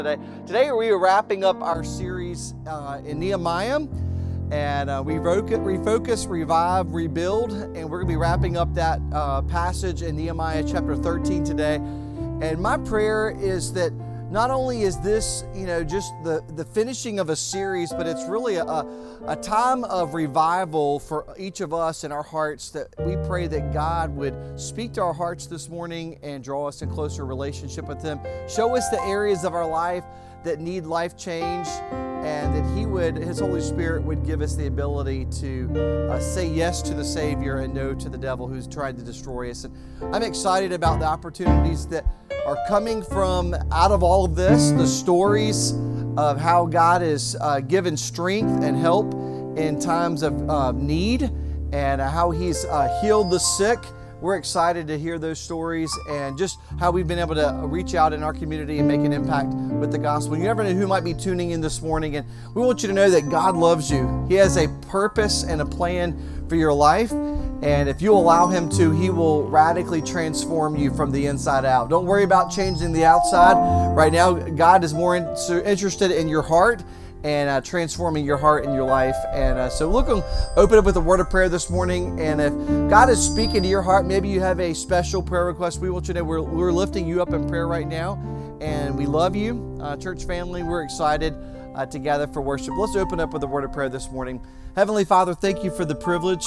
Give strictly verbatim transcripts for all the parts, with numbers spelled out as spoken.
Today, today we are wrapping up our series uh, in Nehemiah, and uh, we refocus, revive, rebuild, and we're going to be wrapping up that uh, passage in Nehemiah chapter thirteen today. And my prayer is that not only is this, you know, just the, the finishing of a series, but it's really a, a time of revival for each of us in our hearts, that we pray that God would speak to our hearts this morning and draw us in closer relationship with Him. Show us the areas of our life that need life change, and that He would, His Holy Spirit would give us the ability to uh, say yes to the Savior and no to the devil who's tried to destroy us. And I'm excited about the opportunities that are coming from out of all of this, the stories of how God has uh, given strength and help in times of uh, need, and how He's uh, healed the sick. We're excited to hear those stories and just how we've been able to reach out in our community and make an impact with the gospel. You never know who might be tuning in this morning, and we want you to know that God loves you. He has a purpose and a plan for your life, and if you allow Him to, He will radically transform you from the inside out. Don't worry about changing the outside. Right now, God is more in, so interested in your heart and uh, transforming your heart and your life. And uh, so look, open up with a word of prayer this morning. And if God is speaking to your heart, maybe you have a special prayer request, we want you to know we're, we're lifting you up in prayer right now. And we love you, uh, church family. We're excited uh, to gather for worship. Let's open up with a word of prayer this morning. Heavenly Father, thank you for the privilege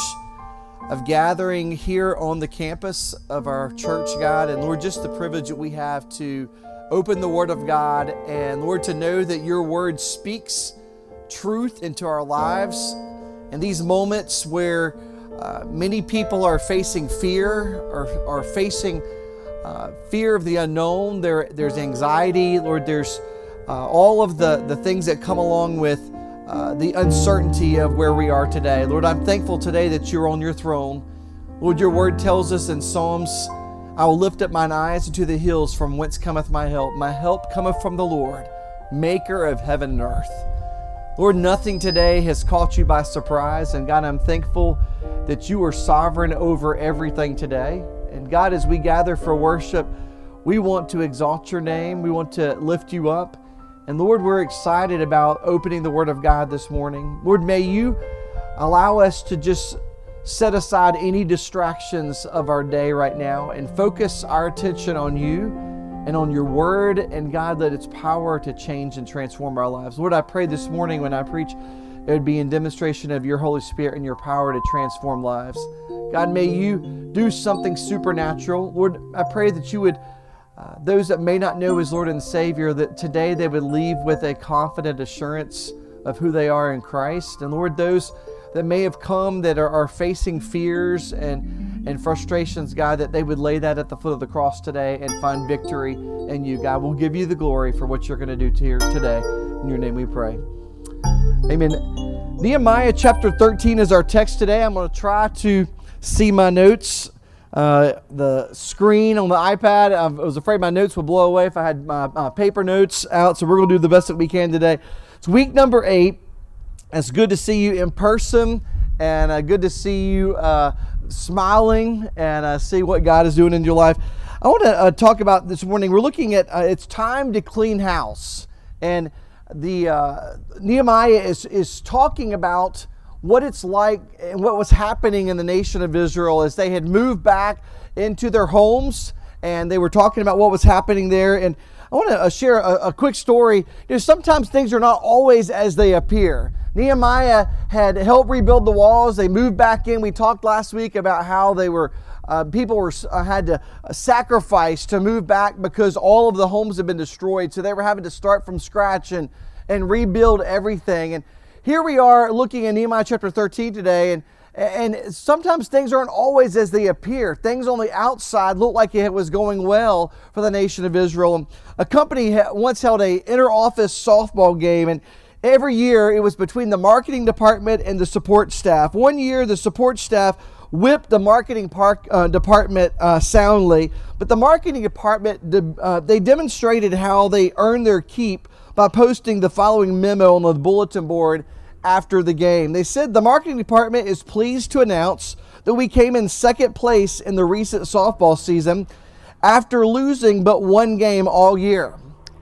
of gathering here on the campus of our church, God. And Lord, just the privilege that we have to open the Word of God, and Lord, to know that your Word speaks truth into our lives. In these moments where uh, many people are facing fear, or are facing uh, fear of the unknown, there, there's anxiety, Lord, there's uh, all of the, the things that come along with uh, the uncertainty of where we are today. Lord, I'm thankful today that you're on your throne. Lord, your Word tells us in Psalms, I will lift up mine eyes unto the hills, from whence cometh my help. My help cometh from the Lord, maker of heaven and earth. Lord, nothing today has caught you by surprise. And God, I'm thankful that you are sovereign over everything today. And God, as we gather for worship, we want to exalt your name. We want to lift you up. And Lord, we're excited about opening the Word of God this morning. Lord, may you allow us to just set aside any distractions of our day right now and focus our attention on you and on your word, and God, let its power to change and transform our lives. Lord, I pray this morning when I preach, it would be in demonstration of your Holy Spirit and your power to transform lives. God, may you do something supernatural. Lord, I pray that you would, uh, those that may not know as Lord and Savior, that today they would leave with a confident assurance of who they are in Christ. And Lord, those that may have come that are, are facing fears and, and frustrations, God, that they would lay that at the foot of the cross today and find victory in you. God, we'll give you the glory for what you're going to do here today. In your name we pray. Amen. Nehemiah chapter thirteen is our text today. I'm going to try to see my notes. Uh, the screen on the iPad, I was afraid my notes would blow away if I had my uh, paper notes out, so we're going to do the best that we can today. It's week number eight. It's good to see you in person, and uh, good to see you uh, smiling and uh, see what God is doing in your life. I want to uh, talk about this morning. We're looking at uh, it's time to clean house, and the uh, Nehemiah is is talking about what it's like and what was happening in the nation of Israel as they had moved back into their homes, and they were talking about what was happening there. And I want to uh, share a, a quick story. You know, sometimes things are not always as they appear. Nehemiah had helped rebuild the walls. They moved back in. We talked last week about how they were, uh, people were uh, had to sacrifice to move back because all of the homes had been destroyed. So they were having to start from scratch and, and rebuild everything. And here we are looking at Nehemiah chapter thirteen today, and And sometimes things aren't always as they appear. Things on the outside look like it was going well for the nation of Israel. A company once held a inter-office softball game, and every year it was between the marketing department and the support staff. One year the support staff whipped the marketing park, uh, department uh, soundly, but the marketing department, de- uh, they demonstrated how they earned their keep by posting the following memo on the bulletin board after the game. They said, the marketing department is pleased to announce that we came in second place in the recent softball season after losing but one game all year.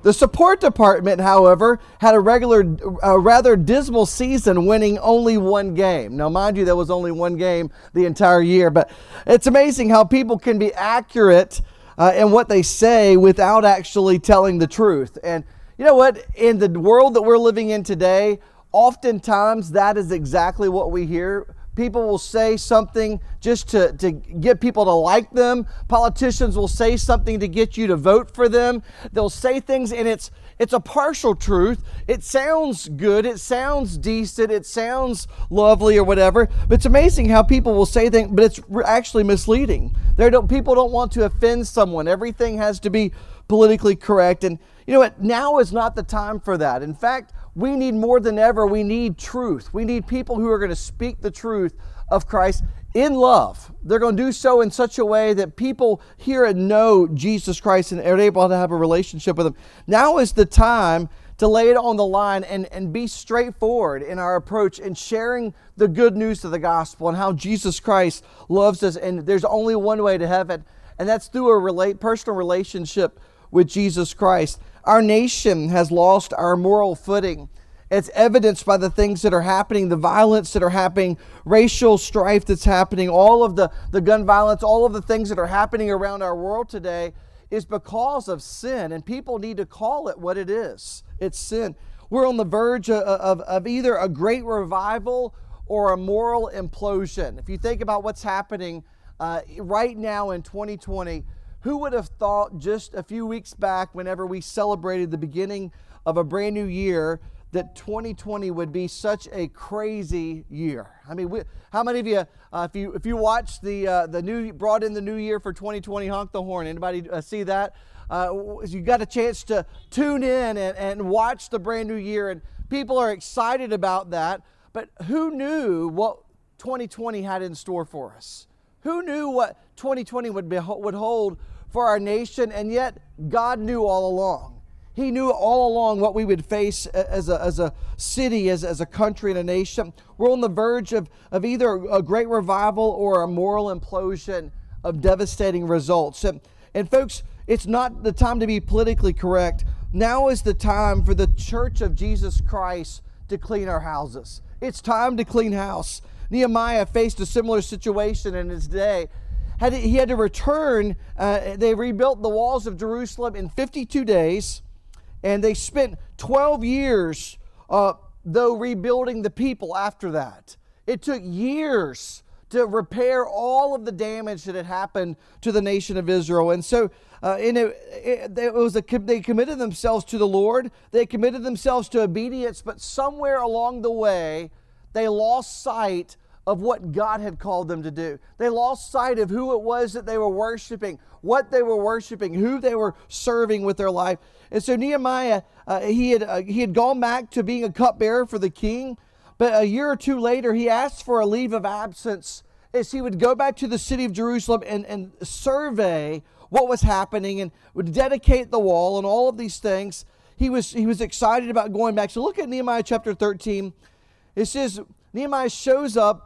The support department, however, had a regular, a rather dismal season, winning only one game. Now, mind you, there was only one game the entire year, but it's amazing how people can be accurate uh, in what they say without actually telling the truth. And you know what? In the world that we're living in today, oftentimes that is exactly what we hear. People will say something just to, to get people to like them. Politicians will say something to get you to vote for them. They'll say things and it's it's a partial truth. It sounds good. It sounds decent. It sounds lovely or whatever. But it's amazing how people will say things, but it's actually misleading. They don't, people don't want to offend someone. Everything has to be politically correct. And you know what? Now is not the time for that. In fact, we need more than ever, we need truth. We need people who are going to speak the truth of Christ in love. They're going to do so in such a way that people hear and know Jesus Christ and are able to have a relationship with Him. Now is the time to lay it on the line and, and be straightforward in our approach in sharing the good news of the gospel and how Jesus Christ loves us. And there's only one way to heaven, and that's through a relate, personal relationship with Jesus Christ. Our nation has lost our moral footing. It's evidenced by the things that are happening, the violence that are happening, racial strife that's happening, all of the, the gun violence, all of the things that are happening around our world today is because of sin. And people need to call it what it is. It's sin. We're on the verge of, of, of either a great revival or a moral implosion. If you think about what's happening uh, right now in twenty twenty, who would have thought just a few weeks back, whenever we celebrated the beginning of a brand new year, that twenty twenty would be such a crazy year? I mean, we, how many of you, uh, if you if you watched the uh, the new brought in the new year for twenty twenty, honk the horn? Anybody uh, see that? Uh, you got a chance to tune in and, and watch the brand new year, and people are excited about that. But who knew what twenty twenty had in store for us? Who knew what twenty twenty would be, would hold for our nation? And yet God knew all along. He knew all along what we would face as a, as a city, as, as a country and a nation. We're on the verge of, of either a great revival or a moral implosion of devastating results. And, and folks, it's not the time to be politically correct. Now is the time for the Church of Jesus Christ to clean our houses. It's time to clean house. Nehemiah faced a similar situation in his day. Had, he had to return. Uh, they rebuilt the walls of Jerusalem in fifty-two days, and they spent twelve years, uh, though, rebuilding the people after that. It took years to repair all of the damage that had happened to the nation of Israel. And so uh, in it, it, it was a, they committed themselves to the Lord. They committed themselves to obedience, but somewhere along the way, they lost sight of what God had called them to do. They lost sight of who it was that they were worshiping, what they were worshiping, who they were serving with their life. And so Nehemiah, uh, he had uh, he had gone back to being a cupbearer for the king, but a year or two later, he asked for a leave of absence as he would go back to the city of Jerusalem and, and survey what was happening and would dedicate the wall and all of these things. He was he was excited about going back. So look at Nehemiah chapter thirteen. It says Nehemiah shows up,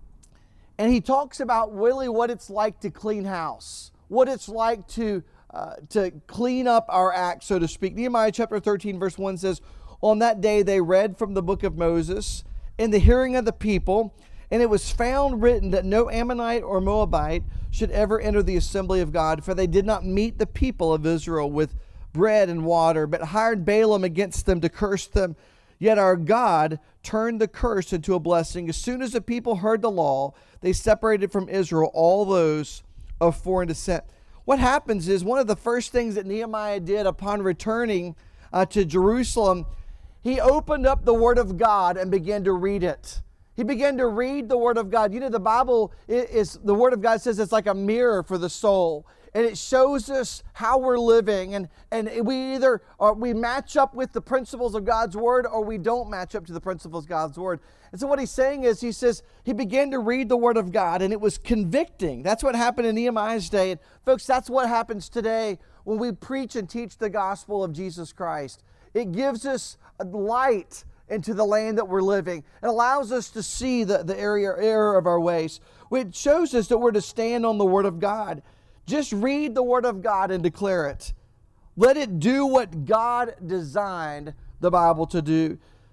and he talks about really what it's like to clean house, what it's like to uh, to clean up our act, so to speak. Nehemiah chapter thirteen, verse one says, "On that day they read from the book of Moses in the hearing of the people, and it was found written that no Ammonite or Moabite should ever enter the assembly of God, for they did not meet the people of Israel with bread and water, but hired Balaam against them to curse them. Yet our God turned the curse into a blessing. As soon as the people heard the law, they separated from Israel all those of foreign descent." What happens is, one of the first things that Nehemiah did upon returning uh, to Jerusalem, he opened up the Word of God and began to read it. He began to read the Word of God. You know, the Bible is, the Word of God says it's like a mirror for the soul. And it shows us how we're living, and, and we either or we match up with the principles of God's Word, or we don't match up to the principles of God's Word. And so what he's saying is, he says he began to read the Word of God, and it was convicting. That's what happened in Nehemiah's day. And folks, that's what happens today when we preach and teach the gospel of Jesus Christ. It gives us a light into the land that we're living. It allows us to see the, the area, error of our ways. It shows us that we're to stand on the Word of God. Just read the Word of God and declare it. Let it do what God designed the Bible to do.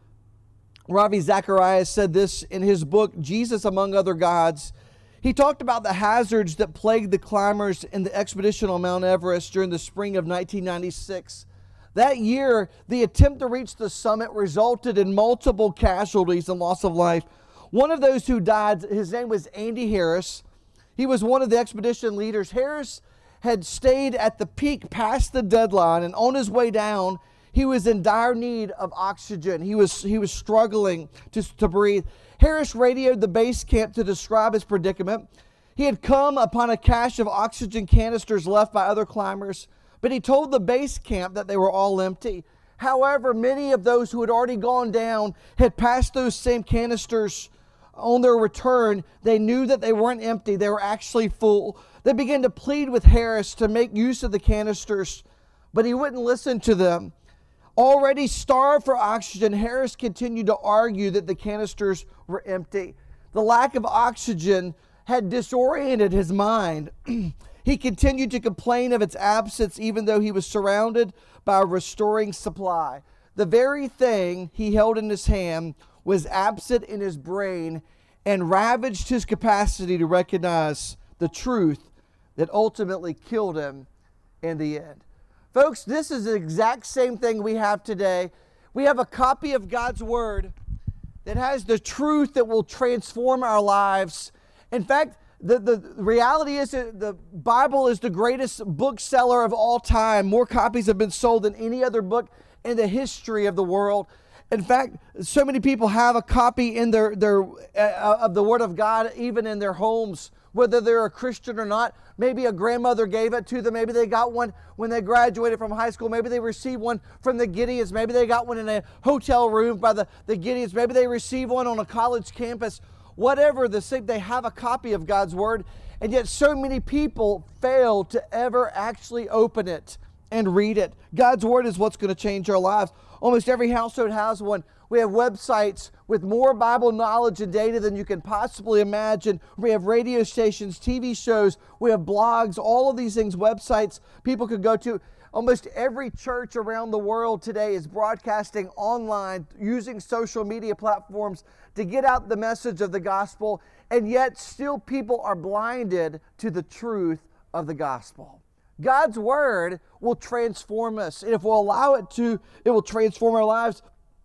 Ravi Zacharias said this in his book, Jesus Among Other Gods. He talked about the hazards that plagued the climbers in the expedition on Mount Everest during the spring of nineteen ninety-six. That year, the attempt to reach the summit resulted in multiple casualties and loss of life. One of those who died, his name was Andy Harris. He was one of the expedition leaders. Harris had stayed at the peak past the deadline, and on his way down, he was in dire need of oxygen. He was, he was struggling to, to breathe. Harris radioed the base camp to describe his predicament. He had come upon a cache of oxygen canisters left by other climbers, but he told the base camp that they were all empty. However, many of those who had already gone down had passed those same canisters on their return. They knew that they weren't empty. They were actually full. They began to plead with Harris to make use of the canisters, but he wouldn't listen to them. Already starved for oxygen, Harris continued to argue that the canisters were empty. The lack of oxygen had disoriented his mind. He continued to complain of its absence even though he was surrounded by a restoring supply. The very thing he held in his hand was absent in his brain and ravaged his capacity to recognize the truth that ultimately killed him in the end. Folks, this is the exact same thing we have today. We have a copy of God's Word that has the truth that will transform our lives. In fact, the, the reality is that the Bible is the greatest bookseller of all time. More copies have been sold than any other book in the history of the world. In fact, so many people have a copy in their, their uh, of the Word of God, even in their homes, whether they're a Christian or not. Maybe a grandmother gave it to them. Maybe they got one when they graduated from high school. Maybe they received one from the Gideons. Maybe they got one in a hotel room by the, the Gideons. Maybe they received one on a college campus. Whatever the same, they have a copy of God's Word. And yet so many people fail to ever actually open it and read it. God's Word is what's going to change our lives. Almost every household has one. We have websites with more Bible knowledge and data than you can possibly imagine. We have radio stations, T V shows, we have blogs, all of these things, websites people could go to. Almost every church around the world today is broadcasting online using social media platforms to get out the message of the gospel, and yet still people are blinded to the truth of the gospel. God's Word will transform us, and if we'll allow it to, it will transform our lives.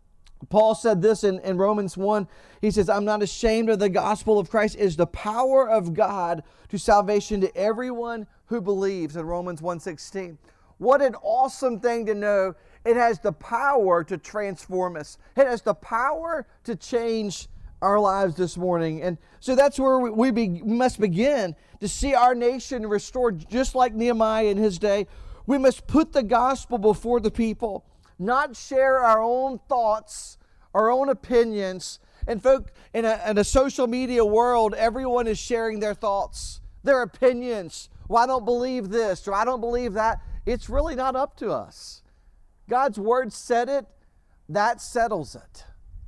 Paul said this in, in Romans one. He says, I'm not ashamed of the gospel of Christ. It is the power of God to salvation to everyone who believes, in Romans one sixteen. What an awesome thing to know. It has the power to transform us. It has the power to change our lives this morning. And so that's where we, we be, must begin to see our nation restored, just like Nehemiah in his day. We must put the gospel before the people, not share our own thoughts, our own opinions. And folk, in a, in a social media world, everyone is sharing their thoughts, their opinions. Well, I don't believe this, or I don't believe that. It's really not up to us. God's Word said it, that settles it.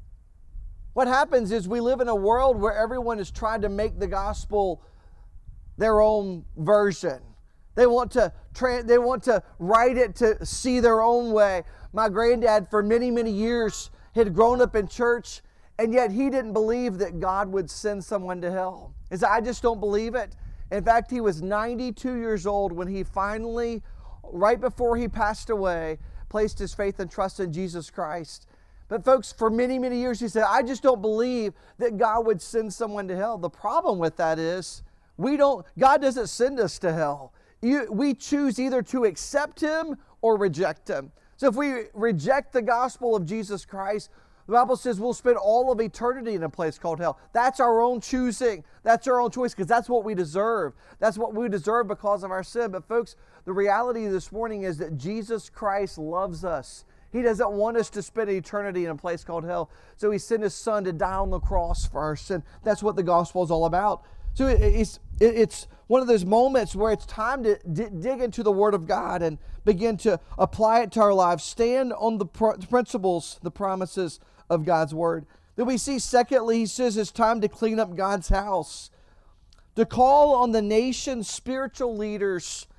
What happens is we live in a world where everyone is trying to make the gospel their own version. They want to tra- they want to write it to see their own way. My granddad, for many, many years, had grown up in church, and yet he didn't believe that God would send someone to hell. He said, I just don't believe it. In fact, he was ninety-two years old when he finally, right before he passed away, placed his faith and trust in Jesus Christ. But folks, for many, many years, he said, I just don't believe that God would send someone to hell. The problem with that is, we don't, God doesn't send us to hell. You, we choose either to accept Him or reject Him. So if we reject the gospel of Jesus Christ, the Bible says we'll spend all of eternity in a place called hell. That's our own choosing. That's our own choice, because that's what we deserve. That's what we deserve because of our sin. But folks, the reality this morning is that Jesus Christ loves us. He doesn't want us to spend eternity in a place called hell. So He sent His Son to die on the cross for our sin. That's what the gospel is all about. So it's, it's one of those moments where it's time to d- dig into the Word of God and begin to apply it to our lives. Stand on the pr- principles, the promises of God's Word. Then we see, secondly, he says it's time to clean up God's house. To call on the nation's spiritual leaders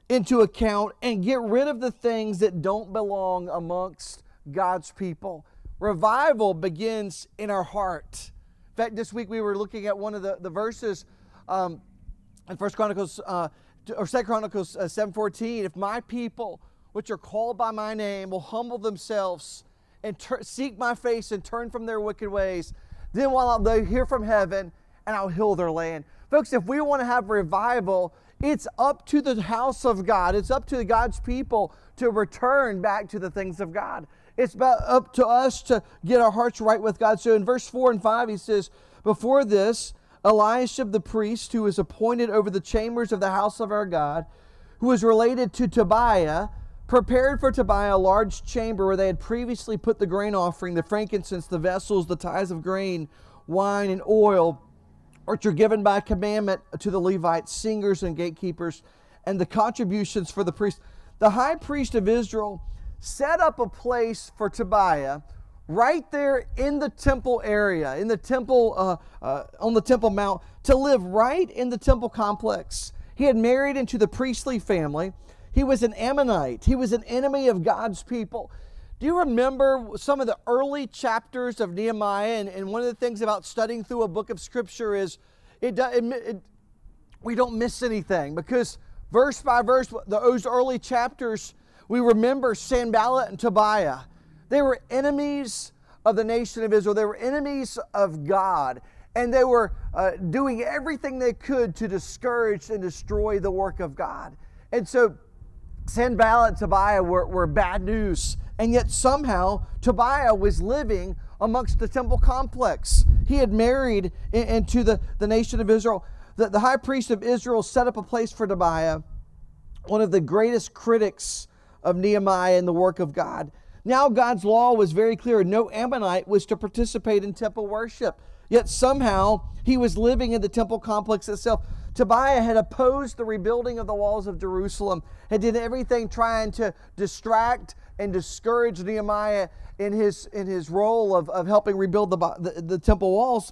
into account and get rid of the things that don't belong amongst God's people. Revival begins in our heart. In fact, this week we were looking at one of the, the verses um, in First Chronicles uh, or Second Chronicles uh, seven fourteen. If my people, which are called by my name, will humble themselves and ter- seek my face and turn from their wicked ways, then while they hear from heaven, and I'll heal their land. Folks, if we want to have revival, it's up to the house of God. It's up to God's people to return back to the things of God. It's about up to us to get our hearts right with God. So in verse four and five, he says, before this, Eliashib the priest, who was appointed over the chambers of the house of our God, who was related to Tobiah, prepared for Tobiah a large chamber where they had previously put the grain offering, the frankincense, the vessels, the tithes of grain, wine, and oil, which are given by commandment to the Levites, singers, and gatekeepers, and the contributions for the priests. The high priest of Israel set up a place for Tobiah right there in the temple area, in the temple, uh, uh, on the Temple Mount, to live right in the temple complex. He had married into the priestly family. He was an Ammonite. He was an enemy of God's people. Do you remember some of the early chapters of Nehemiah? And, and one of the things about studying through a book of Scripture is it, it, it, we don't miss anything, because verse by verse, those early chapters, we remember Sanballat and Tobiah. They were enemies of the nation of Israel. They were enemies of God. And they were uh, doing everything they could to discourage and destroy the work of God. And so Sanballat and Tobiah were, were bad news. And yet somehow Tobiah was living amongst the temple complex. He had married in, into the, the nation of Israel. The, the high priest of Israel set up a place for Tobiah, one of the greatest critics of Nehemiah and the work of God. Now God's law was very clear. No Ammonite was to participate in temple worship. Yet somehow he was living in the temple complex itself. Tobiah had opposed the rebuilding of the walls of Jerusalem, had did everything trying to distract and discourage Nehemiah in his in his role of, of helping rebuild the, the, the temple walls,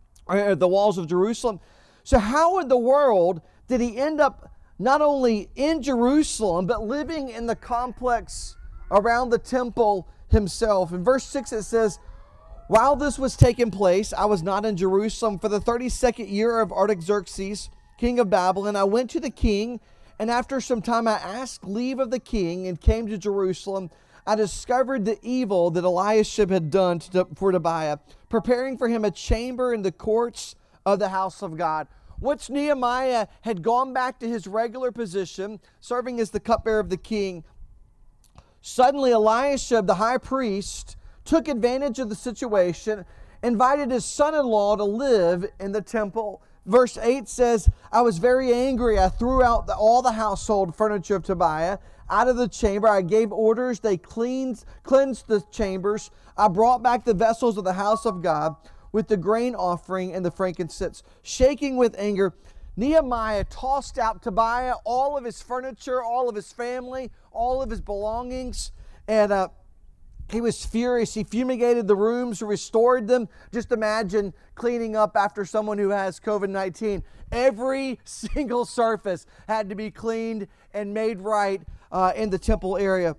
or the walls of Jerusalem. So how in the world did he end up not only in Jerusalem, but living in the complex around the temple himself? In verse six it says, while this was taking place, I was not in Jerusalem. For the thirty-second year of Artaxerxes, king of Babylon, I went to the king, and after some time I asked leave of the king and came to Jerusalem. I discovered the evil that Eliashib had done to, for Tobiah, preparing for him a chamber in the courts of the house of God. Once Nehemiah had gone back to his regular position, serving as the cupbearer of the king, suddenly Eliashib, the high priest, took advantage of the situation, invited his son-in-law to live in the temple. Verse eight says, I was very angry. I threw out the, all the household furniture of Tobiah out of the chamber. I gave orders. They cleaned, cleansed the chambers. I brought back the vessels of the house of God with the grain offering and the frankincense. Shaking with anger, Nehemiah tossed out Tobiah, all of his furniture, all of his family, all of his belongings, and uh, he was furious. He fumigated the rooms, restored them. Just imagine cleaning up after someone who has covid nineteen. Every single surface had to be cleaned and made right uh, in the temple area.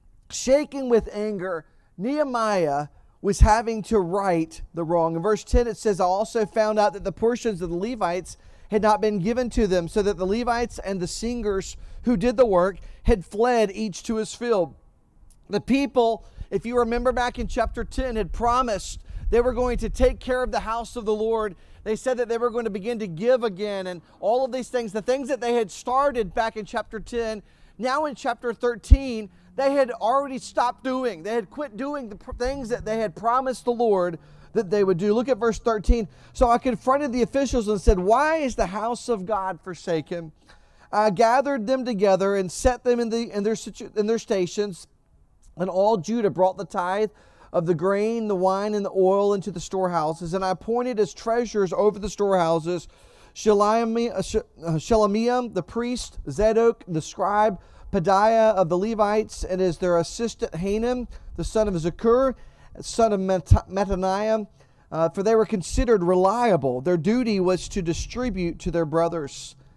Shaking with anger, Nehemiah was having to right the wrong. In verse ten it says, I also found out that the portions of the Levites had not been given to them, so that the Levites and the singers who did the work had fled each to his field. The people, if you remember back in chapter ten, had promised they were going to take care of the house of the Lord. They said that they were going to begin to give again, and all of these things, the things that they had started back in chapter ten, now in chapter thirteen, they had already stopped doing. They had quit doing the things that they had promised the Lord that they would do. Look at verse thirteen. So I confronted the officials and said, why is the house of God forsaken? I gathered them together and set them in, the, in, their, situ, in their stations. And all Judah brought the tithe of the grain, the wine, and the oil into the storehouses. And I appointed as treasurers over the storehouses Shelemiah, Shelemiah the priest, Zadok the scribe, Pedaiah of the Levites, and as their assistant Hanun, the son of Zakur, son of Mattaniah, uh, for they were considered reliable. Their duty was to distribute to their brothers.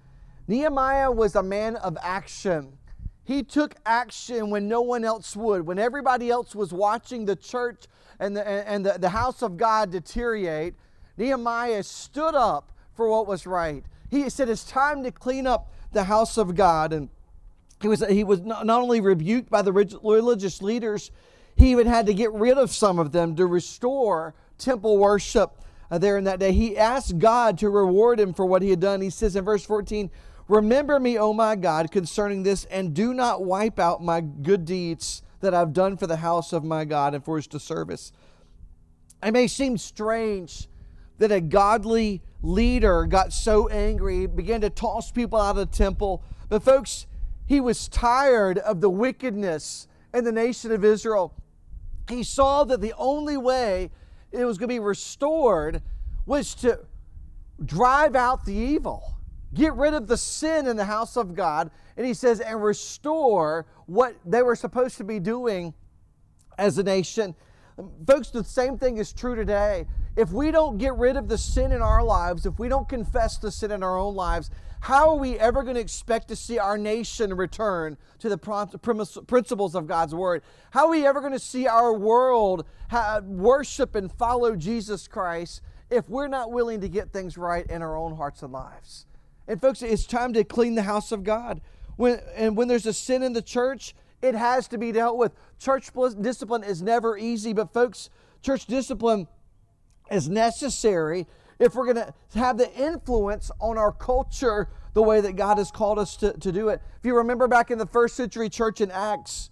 Nehemiah was a man of action. He took action when no one else would. When everybody else was watching the church and the, and the, the house of God deteriorate, Nehemiah stood up for what was right. He said, it's time to clean up the house of God. And he was, he was not only rebuked by the religious leaders, he even had to get rid of some of them to restore temple worship uh, there in that day. He asked God to reward him for what he had done. He says in verse fourteen, remember me, O my God, concerning this, and do not wipe out my good deeds that I've done for the house of my God and for his service. It may seem strange that a godly leader got so angry, began to toss people out of the temple. But folks, he was tired of the wickedness in the nation of Israel. He saw that the only way it was going to be restored was to drive out the evil. Get rid of the sin in the house of God. And he says, and restore what they were supposed to be doing as a nation. Folks, the same thing is true today. If we don't get rid of the sin in our lives, if we don't confess the sin in our own lives, how are we ever going to expect to see our nation return to the principles of God's Word? How are we ever going to see our world worship and follow Jesus Christ if we're not willing to get things right in our own hearts and lives? And folks, it's time to clean the house of God. When, and when there's a sin in the church, it has to be dealt with. Church discipline is never easy, but folks, church discipline is necessary if we're going to have the influence on our culture the way that God has called us to, to do it. If you remember back in the first century church in Acts,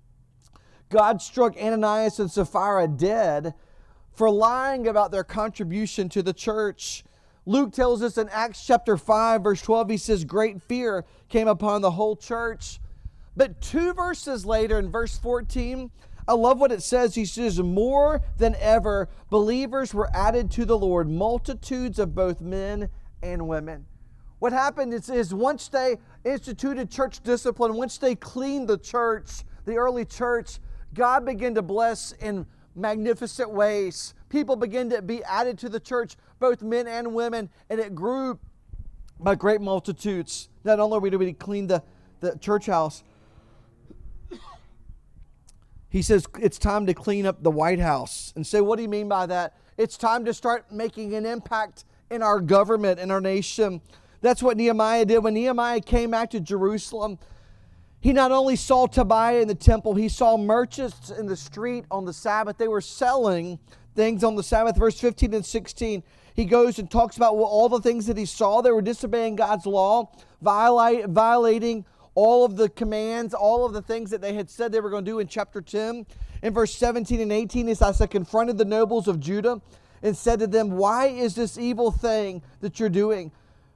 God struck Ananias and Sapphira dead for lying about their contribution to the church. Luke tells us in Acts chapter five, verse twelve, he says, great fear came upon the whole church. But two verses later, in verse fourteen, I love what it says. He says, more than ever, believers were added to the Lord, multitudes of both men and women. What happened is, is once they instituted church discipline, once they cleaned the church, the early church, God began to bless in magnificent ways. People began to be added to the church, both men and women, and it grew by great multitudes. Not only did we clean the, the church house, he says it's time to clean up the White House. And say, what do you mean by that? It's time to start making an impact in our government, in our nation. That's what Nehemiah did. When Nehemiah came back to Jerusalem, he not only saw Tobiah in the temple, he saw merchants in the street on the Sabbath. They were selling things on the Sabbath. Verse fifteen and sixteen, he goes and talks about all the things that he saw. They were disobeying God's law, violate, violating all of the commands, all of the things that they had said they were going to do in chapter ten. In verse seventeen and eighteen, he says, I confronted the nobles of Judah and said to them, why is this evil thing that you're doing?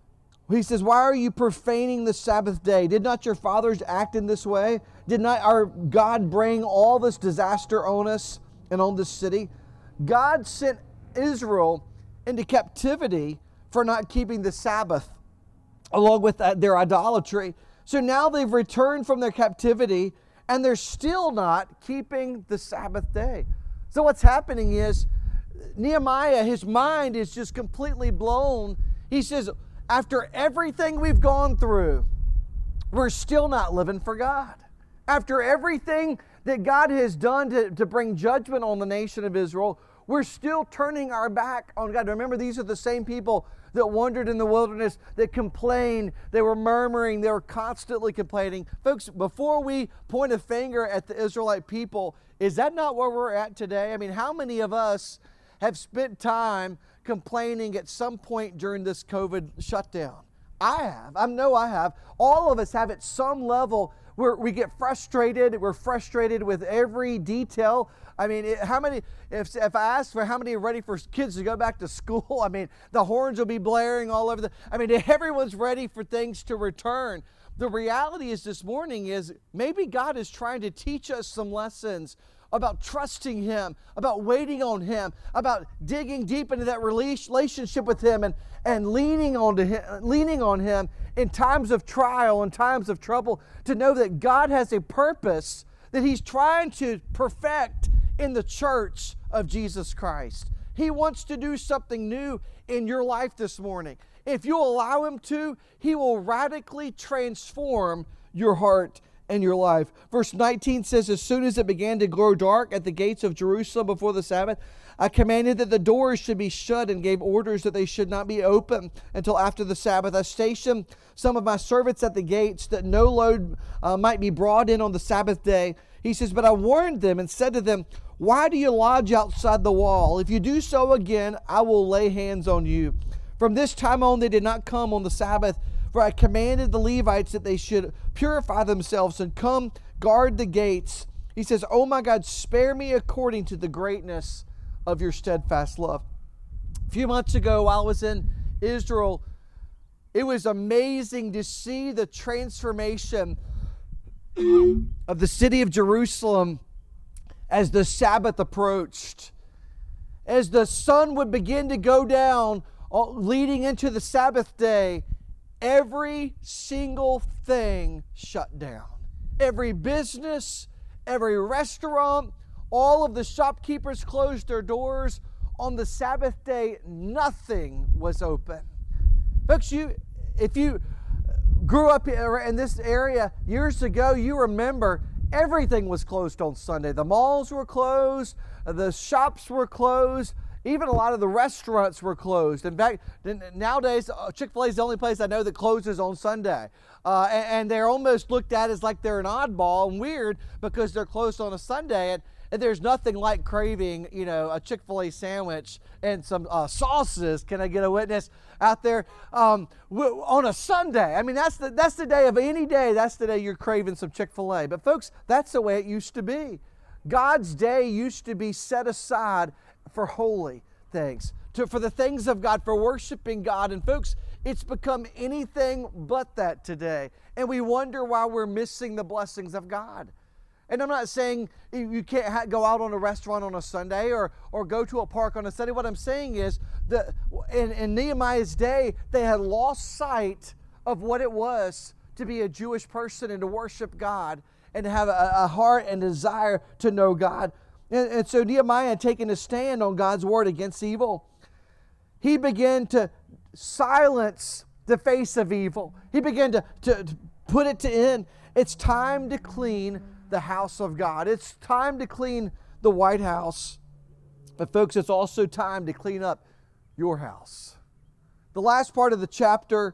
He says, why are you profaning the Sabbath day? Did not your fathers act in this way? Did not our God bring all this disaster on us and on this city? God sent Israel into captivity for not keeping the Sabbath, along with their idolatry. So now they've returned from their captivity and they're still not keeping the Sabbath day. So what's happening is Nehemiah, his mind is just completely blown. He says, after everything we've gone through, we're still not living for God. After everything that God has done to, to bring judgment on the nation of Israel, we're still turning our back on God. Remember, these are the same people that wandered in the wilderness, that complained, they were murmuring, they were constantly complaining. Folks, before we point a finger at the Israelite people, is that not where we're at today? I mean, how many of us have spent time complaining at some point during this COVID shutdown? I have. I know I have. All of us have at some level where we get frustrated. We're frustrated with every detail. I mean, it, how many, if, if I ask for how many are ready for kids to go back to school, I mean, the horns will be blaring all over the, I mean, everyone's ready for things to return. The reality is this morning is maybe God is trying to teach us some lessons about trusting Him, about waiting on Him, about digging deep into that relationship with Him and, and leaning on to Him, leaning on Him in times of trial and times of trouble, to know that God has a purpose that He's trying to perfect in the church of Jesus Christ. He wants to do something new in your life this morning. If you allow Him to, He will radically transform your heart and your life. Verse nineteen says, as soon as it began to grow dark at the gates of Jerusalem before the Sabbath, I commanded that the doors should be shut and gave orders that they should not be open until after the Sabbath. I stationed some of my servants at the gates that no load uh, might be brought in on the Sabbath day. He says, but I warned them and said to them, why do you lodge outside the wall? If you do so again, I will lay hands on you. From this time on, they did not come on the Sabbath, for I commanded the Levites that they should purify themselves and come guard the gates. He says, oh my God, spare me according to the greatness of your steadfast love. A few months ago, while I was in Israel, it was amazing to see the transformation of the city of Jerusalem as the Sabbath approached. As the sun would begin to go down, leading into the Sabbath day, every single thing shut down. Every business, every restaurant, all of the shopkeepers closed their doors. On the Sabbath day, nothing was open. Folks, you, if you grew up in this area years ago, you remember everything was closed on Sunday. The malls were closed, the shops were closed, even a lot of the restaurants were closed. In fact, nowadays, Chick-fil-A is the only place I know that closes on Sunday. Uh, and, and they're almost looked at as like they're an oddball and weird because they're closed on a Sunday. And, and there's nothing like craving, you know, a Chick-fil-A sandwich and some uh, sauces. Can I get a witness out there? Um, on a Sunday. I mean, that's the, that's the day of any day. That's the day you're craving some Chick-fil-A. But folks, that's the way it used to be. God's day used to be set aside for holy things, to, for the things of God, for worshiping God. And folks, it's become anything but that today. And we wonder why we're missing the blessings of God. And I'm not saying you can't ha- go out on a restaurant on a Sunday or, or go to a park on a Sunday. What I'm saying is that in, in Nehemiah's day, they had lost sight of what it was to be a Jewish person and to worship God and to have a, a heart and desire to know God. And, and so Nehemiah had taken a stand on God's word against evil. He began to silence the face of evil. He began to, to, to put it to end. It's time to clean the house of God. It's time to clean the White House. But folks, it's also time to clean up your house. The last part of the chapter,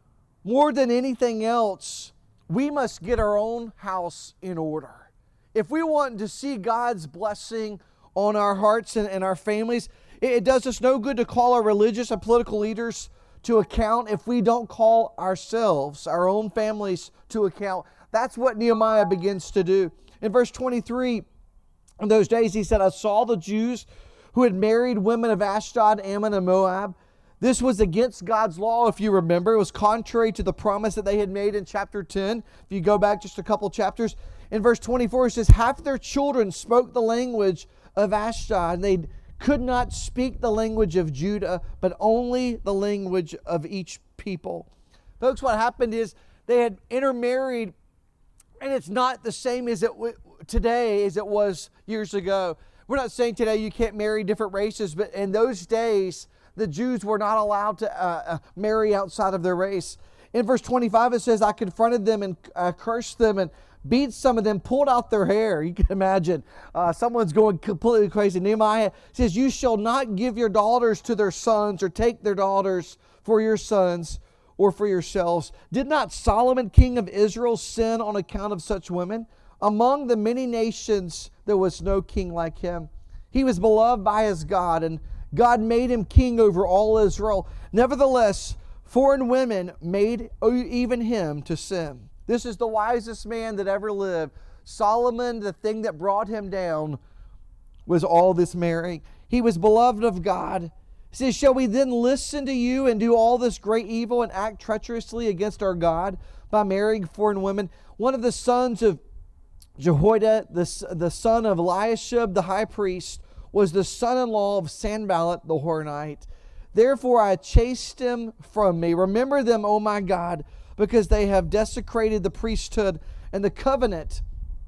more than anything else, we must get our own house in order. If we want to see God's blessing on our hearts and, and our families, it, it does us no good to call our religious and political leaders to account if we don't call ourselves, our own families, to account. That's what Nehemiah begins to do. In verse twenty-three, in those days he said, I saw the Jews who had married women of Ashdod, Ammon, and Moab. This was against God's law, if you remember. It was contrary to the promise that they had made in chapter ten. If you go back just a couple chapters. In verse twenty-four, it says, half their children spoke the language of Ashdod, and they could not speak the language of Judah, but only the language of each people. Folks, what happened is they had intermarried, and it's not the same as it w- today as it was years ago. We're not saying today you can't marry different races, but in those days, the Jews were not allowed to uh, uh, marry outside of their race. In verse twenty-five, it says, I confronted them and uh, cursed them and beat some of them, pulled out their hair. You can imagine uh, someone's going completely crazy. Nehemiah says, you shall not give your daughters to their sons or take their daughters for your sons or for yourselves. Did not Solomon, king of Israel, sin on account of such women? Among the many nations, there was no king like him. He was beloved by his God, and God made him king over all Israel. Nevertheless, foreign women made even him to sin. This is the wisest man that ever lived. Solomon, the thing that brought him down was all this marrying. He was beloved of God. He says, shall we then listen to you and do all this great evil and act treacherously against our God by marrying foreign women? One of the sons of Jehoiada, the, the son of Eliashib, the high priest, was the son-in-law of Sanballat the Horonite. Therefore I chased him from me. Remember them, O my God, because they have desecrated the priesthood and the covenant,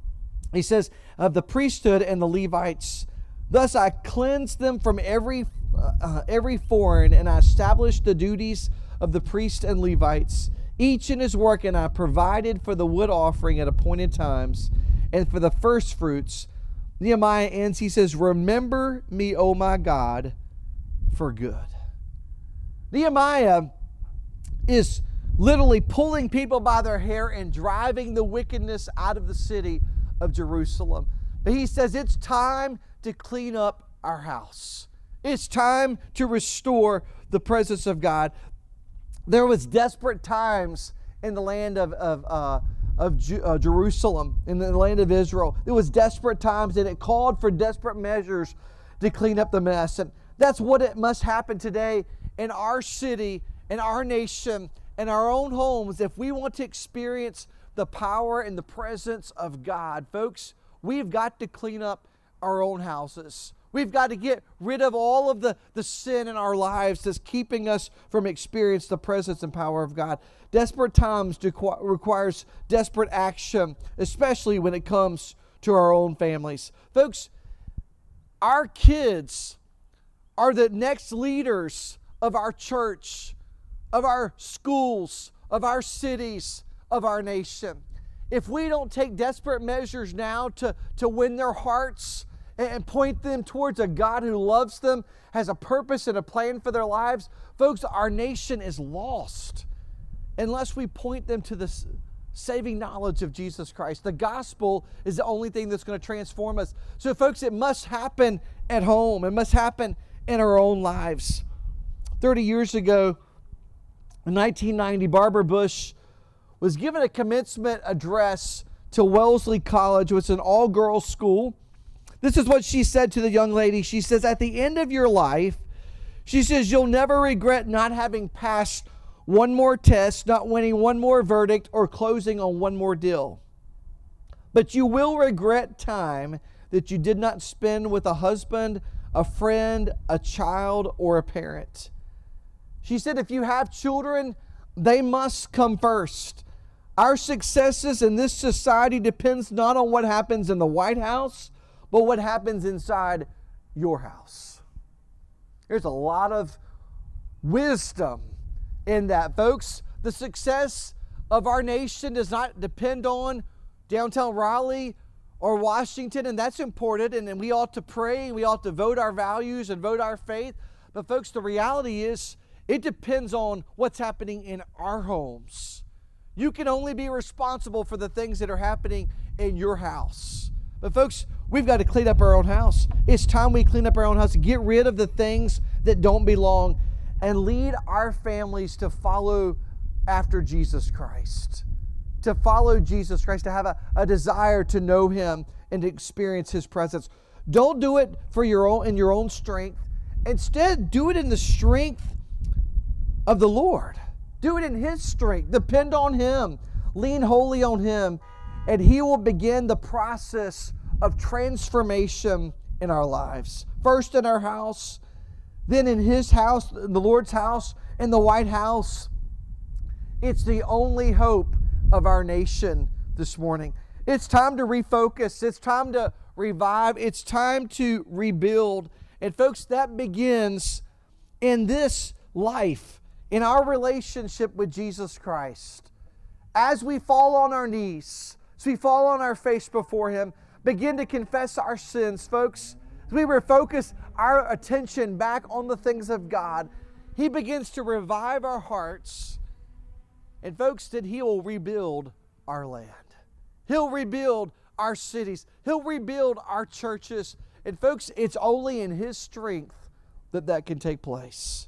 he says, of the priesthood and the Levites. Thus I cleansed them from every uh, every foreign, and I established the duties of the priests and Levites, each in his work, and I provided for the wood offering at appointed times and for the first fruits. Nehemiah ends, he says, remember me, O my God, for good. Nehemiah is literally pulling people by their hair and driving the wickedness out of the city of Jerusalem. But he says it's time to clean up our house. It's time to restore the presence of God. There was desperate times in the land of, of, uh, of Ju- uh, Jerusalem, in the land of Israel. It was desperate times, and it called for desperate measures to clean up the mess. And that's what it must happen today in our city, in our nation, in our own homes, if we want to experience the power and the presence of God. Folks, we've got to clean up our own houses. We've got to get rid of all of the, the sin in our lives that's keeping us from experiencing the presence and power of God. Desperate times dequ- requires desperate action, especially when it comes to our own families. Folks, our kids are the next leaders of our church, of our schools, of our cities, of our nation. If we don't take desperate measures now to, to win their hearts and point them towards a God who loves them, has a purpose and a plan for their lives, folks, our nation is lost unless we point them to the saving knowledge of Jesus Christ. The gospel is the only thing that's going to transform us. So, folks, it must happen at home. It must happen in our own lives. thirty years ago, in nineteen ninety, Barbara Bush was given a commencement address to Wellesley College, which is an all-girls school. This is what she said to the young lady. She says, at the end of your life, she says, you'll never regret not having passed one more test, not winning one more verdict, or closing on one more deal. But you will regret time that you did not spend with a husband, a friend, a child, or a parent. She said, if you have children, they must come first. Our successes in this society depends not on what happens in the White House, but what happens inside your house. There's a lot of wisdom in that, folks. The success of our nation does not depend on downtown Raleigh or Washington, and that's important, and, and we ought to pray, and we ought to vote our values and vote our faith. But folks, the reality is it depends on what's happening in our homes. You can only be responsible for the things that are happening in your house. But folks, we've got to clean up our own house. It's time we clean up our own house, get rid of the things that don't belong, and lead our families to follow after Jesus Christ. To follow Jesus Christ, to have a, a desire to know Him and to experience His presence. Don't do it for your own in your own strength. Instead, do it in the strength of the Lord. Do it in His strength. Depend on Him. Lean wholly on Him, and He will begin the process of transformation in our lives. First in our house, then in His house, the Lord's house, in the White House. It's the only hope of our nation this morning. It's time to refocus. It's time to revive. It's time to rebuild. And folks, that begins in this life, in our relationship with Jesus Christ. As we fall on our knees, as we fall on our face before Him, begin to confess our sins, folks. As we refocus our attention back on the things of God, He begins to revive our hearts. And folks, that He will rebuild our land. He'll rebuild our cities. He'll rebuild our churches. And folks, it's only in His strength that that can take place.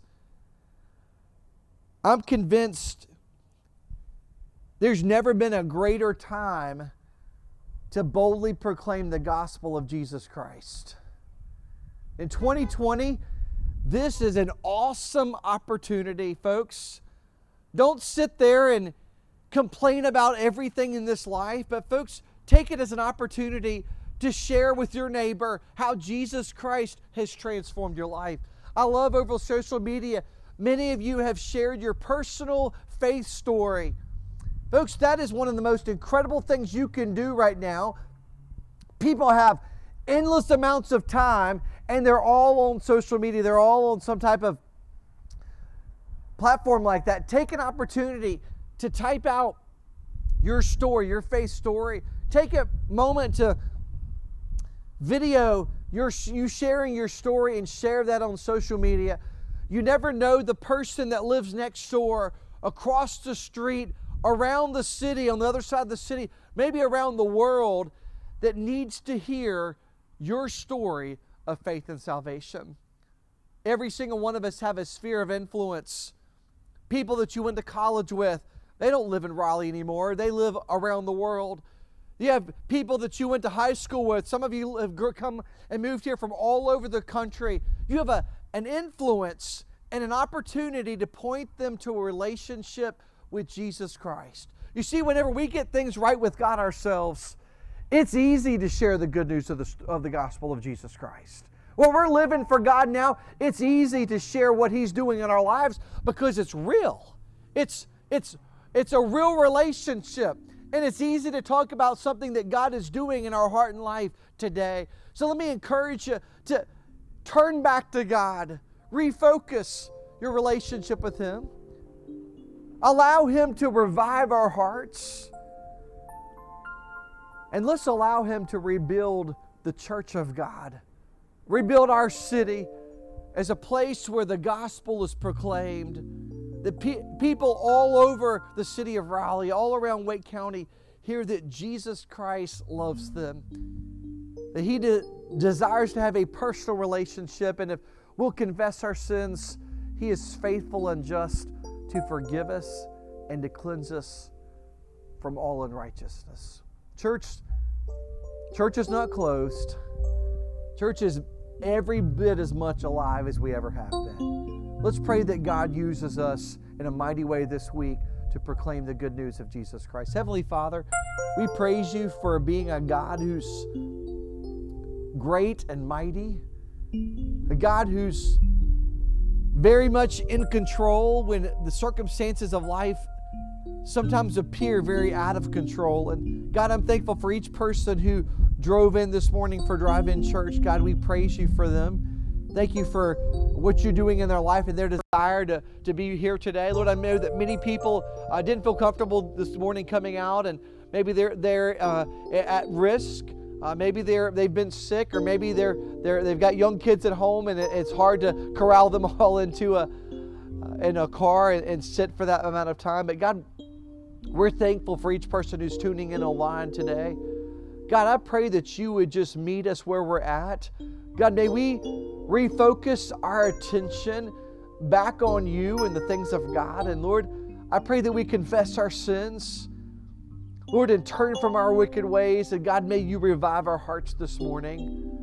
I'm convinced there's never been a greater time to boldly proclaim the gospel of Jesus Christ. In twenty twenty, this is an awesome opportunity, folks. Don't sit there and complain about everything in this life, but folks, take it as an opportunity to share with your neighbor how Jesus Christ has transformed your life. I love over social media, many of you have shared your personal faith story. Folks, that is one of the most incredible things you can do right now. People have endless amounts of time, and they're all on social media. They're all on some type of platform like that, take an opportunity to type out your story, your faith story. Take a moment to video your, you sharing your story and share that on social media. You never know the person that lives next door, across the street, around the city, on the other side of the city, maybe around the world, that needs to hear your story of faith and salvation. Every single one of us have a sphere of influence. People that you went to college with, they don't live in Raleigh anymore. They live around the world. You have people that you went to high school with. Some of you have come and moved here from all over the country. You have a, an influence and an opportunity to point them to a relationship with Jesus Christ. You see, whenever we get things right with God ourselves, it's easy to share the good news of the, of the gospel of Jesus Christ. When we're living for God now, it's easy to share what He's doing in our lives because it's real. It's, it's, it's a real relationship. And it's easy to talk about something that God is doing in our heart and life today. So let me encourage you to turn back to God. Refocus your relationship with Him. Allow Him to revive our hearts. And let's allow Him to rebuild the church of God. Rebuild our city as a place where the gospel is proclaimed. That pe- people all over the city of Raleigh, all around Wake County, hear that Jesus Christ loves them. That He de- desires to have a personal relationship. And if we'll confess our sins, He is faithful and just to forgive us and to cleanse us from all unrighteousness. Church, church is not closed. Church is every bit as much alive as we ever have been. Let's pray that God uses us in a mighty way this week to proclaim the good news of Jesus Christ. Heavenly Father, we praise You for being a God who's great and mighty, a God who's very much in control when the circumstances of life sometimes appear very out of control. And God, I'm thankful for each person who drove in this morning for Drive-In Church. God, we praise You for them. Thank You for what You're doing in their life and their desire to, to be here today. Lord, I know that many people uh, didn't feel comfortable this morning coming out, and maybe they're they're uh, at risk. Uh, maybe they're they've been sick, or maybe they're they're they've got young kids at home, and it, it's hard to corral them all into a uh, in a car and, and sit for that amount of time. But God, we're thankful for each person who's tuning in online today. God, I pray that You would just meet us where we're at. God, may we refocus our attention back on You and the things of God. And Lord, I pray that we confess our sins, Lord, and turn from our wicked ways. And God, may You revive our hearts this morning.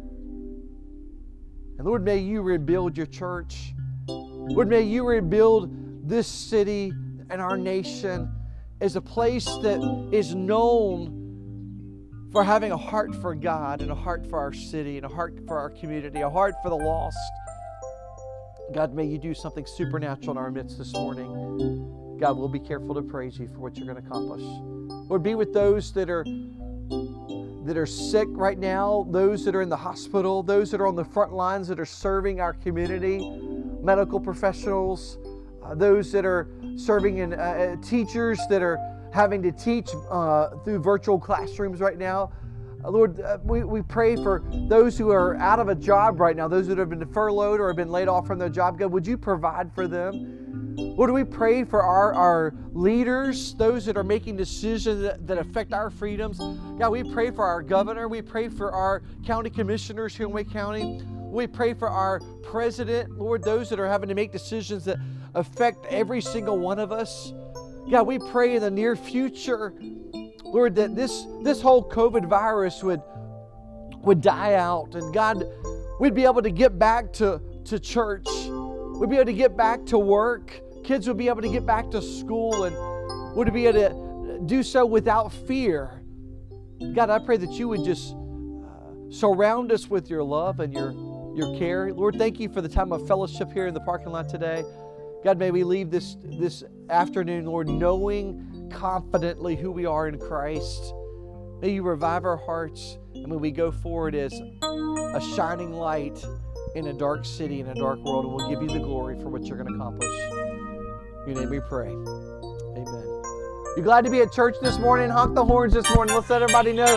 And Lord, may You rebuild Your church. Lord, may You rebuild this city and our nation as a place that is known for having a heart for God and a heart for our city and a heart for our community, a heart for the lost. God, may You do something supernatural in our midst this morning. God, we'll be careful to praise You for what You're going to accomplish. Lord, be with those that are that are sick right now, those that are in the hospital, those that are on the front lines that are serving our community, medical professionals, uh, those that are serving in uh, teachers that are having to teach uh, through virtual classrooms right now. Uh, Lord, uh, we, we pray for those who are out of a job right now, those that have been furloughed or have been laid off from their job. God, would You provide for them? Lord, we pray for our, our leaders, those that are making decisions that, that affect our freedoms. God, we pray for our governor. We pray for our county commissioners here in Wake County. We pray for our president. Lord, those that are having to make decisions that affect every single one of us. God, we pray in the near future, Lord, that this, this whole COVID virus would, would die out. And God, we'd be able to get back to, to church. We'd be able to get back to work. Kids would be able to get back to school, and would be able to do so without fear. God, I pray that You would just uh, surround us with Your love and Your, your care. Lord, thank You for the time of fellowship here in the parking lot today. God, may we leave this, this afternoon, Lord, knowing confidently who we are in Christ. May You revive our hearts, and may we go forward as a shining light in a dark city, in a dark world, and we'll give You the glory for what You're going to accomplish. In your name we pray. Amen. You glad to be at church this morning? Honk the horns this morning. Let's let everybody know.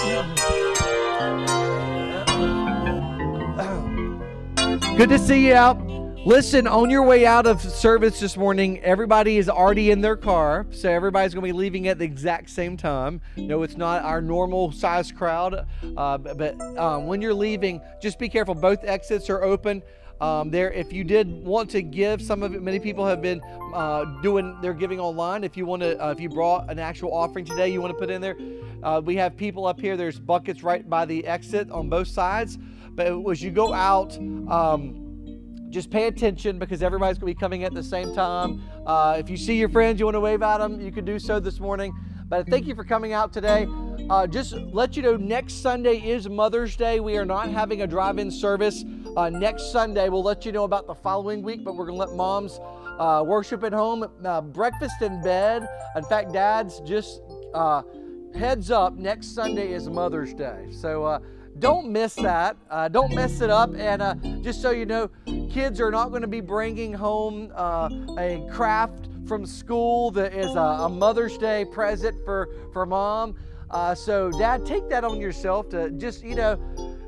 Good to see you out. Listen, on your way out of service this morning, everybody is already in their car, so everybody's going to be leaving at the exact same time. No, it's not our normal size crowd, uh, but um, when you're leaving, just be careful. Both exits are open. Um, there, if you did want to give, some of it, many people have been uh, doing their giving online. If you want to, uh, if you brought an actual offering today, you want to put in there. Uh, we have people up here. There's buckets right by the exit on both sides. But as you go out, um, just pay attention because everybody's going to be coming at the same time. Uh, if you see your friends, you want to wave at them, you can do so this morning. But thank you for coming out today. Uh, just let you know, next Sunday is Mother's Day. We are not having a drive-in service. Uh, next Sunday, we'll let you know about the following week, but we're going to let moms uh, worship at home. Uh, breakfast in bed. In fact, dads, just uh, heads up, next Sunday is Mother's Day. So uh, don't miss that. Uh, don't mess it up. And uh, just so you know, kids are not going to be bringing home uh, a craft from school that is a, a Mother's Day present for, for mom. Uh, so dad, take that on yourself to just, you know,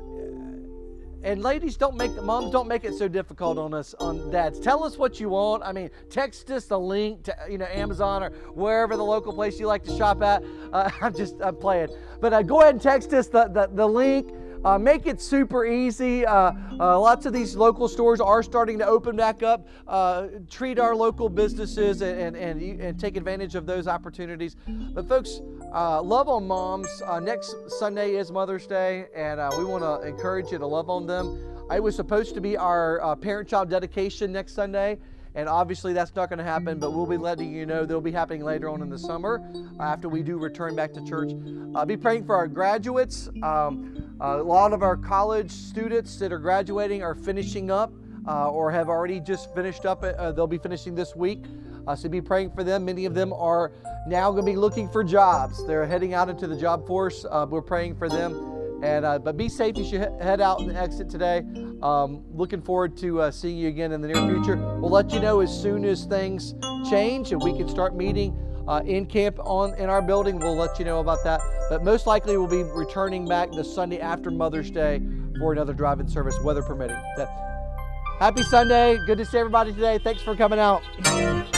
and ladies, don't make, moms, don't make it so difficult on us, on dads. Tell us what you want. I mean, text us a link to, you know, Amazon or wherever the local place you like to shop at. Uh, I'm just, I'm playing. But uh, go ahead and text us the, the, the link. Uh, make it super easy. Uh, uh, lots of these local stores are starting to open back up. Uh, treat our local businesses and, and, and take advantage of those opportunities. But folks, uh, love on moms. Uh, next Sunday is Mother's Day, and uh, we want to encourage you to love on them. It was supposed to be our uh, parent-child dedication next Sunday, and obviously that's not going to happen, but we'll be letting you know they'll be happening later on in the summer after we do return back to church. Uh, be praying for our graduates. Um, uh, a lot of our college students that are graduating are finishing up uh, or have already just finished up. Uh, they'll be finishing this week. Uh, so be praying for them. Many of them are now going to be looking for jobs. They're heading out into the job force. Uh, we're praying for them. And uh, but be safe as you he head out and exit today. Um, looking forward to uh, seeing you again in the near future. We'll let you know as soon as things change and we can start meeting uh, in camp on in our building. We'll let you know about that. But most likely we'll be returning back the Sunday after Mother's Day for another drive-in service, weather permitting. Happy Sunday. Good to see everybody today. Thanks for coming out.